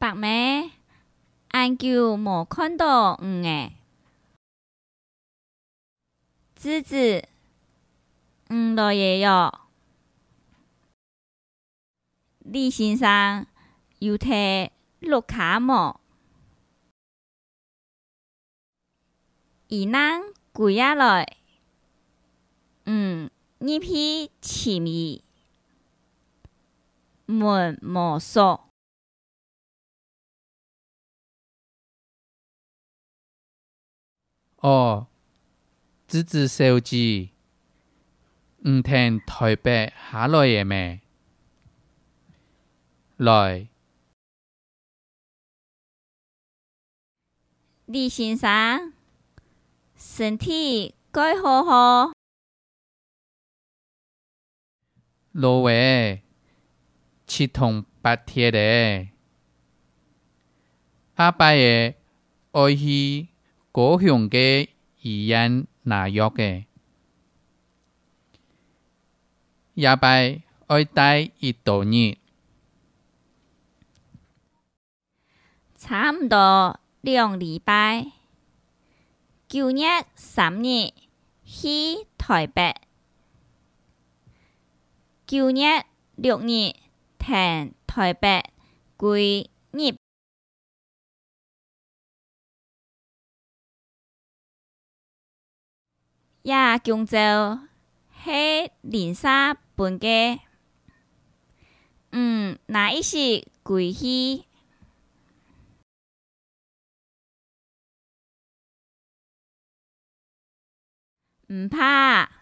白咩？俺久无看到你诶。侄子，来爷哟。李先生有摕绿卡无？伊人几仔来？入去深伊，门无锁。 哦，侄子小姐，听台北下来的咩？来， 李先生，身体该好好。 路话七通八贴的。阿伯的爱去高雄的医院拿药的，阿伯爱待一多日。 差不多2礼拜，9月3日去台北，9月6日停台北归日。也讲做迄零沙本家，那一时归去。唔怕，